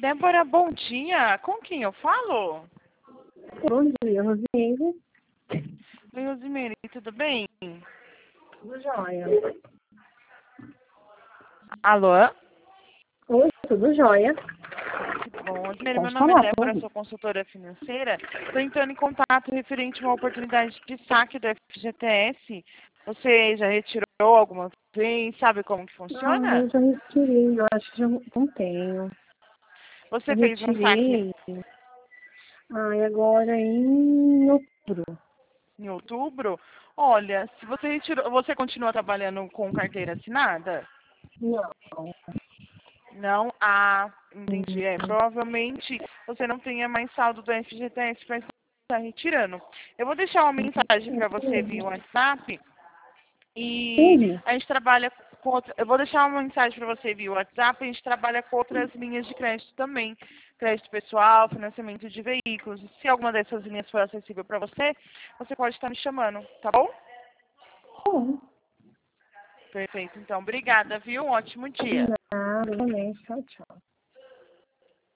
Débora, bom dia. Com quem eu falo? Bom dia, Rosimeire. Oi, Rosimeire, tudo bem? Tudo jóia. Alô? Oi, tudo jóia. Que bom. Rosimeire, meu Pode nome é falar, Débora, pode. sou consultora financeira. Estou entrando em contato referente a uma oportunidade de saque do FGTS. Você já retirou alguma vez? Sabe como que Ah, funciona? eu já retirei, eu acho que já não tenho. Você Eu fez um saque retirei. Ah, e agora em outubro. em outubro? Olha, se você retirou, você continua trabalhando com carteira assinada? Não. Não? Ah, entendi. Provavelmente você não tenha mais saldo do FGTS para estar retirando. Eu vou deixar uma mensagem para você via WhatsApp e Entendi. a gente trabalha com eu vou deixar uma mensagem para você via WhatsApp, a gente trabalha com outras linhas de crédito também. Crédito pessoal, financiamento de veículos. Se alguma dessas linhas for acessível para você, você pode estar me chamando, tá bom? Bom, Perfeito. Então, obrigada, viu? Um ótimo dia. nada, realmente. Tchau, tchau.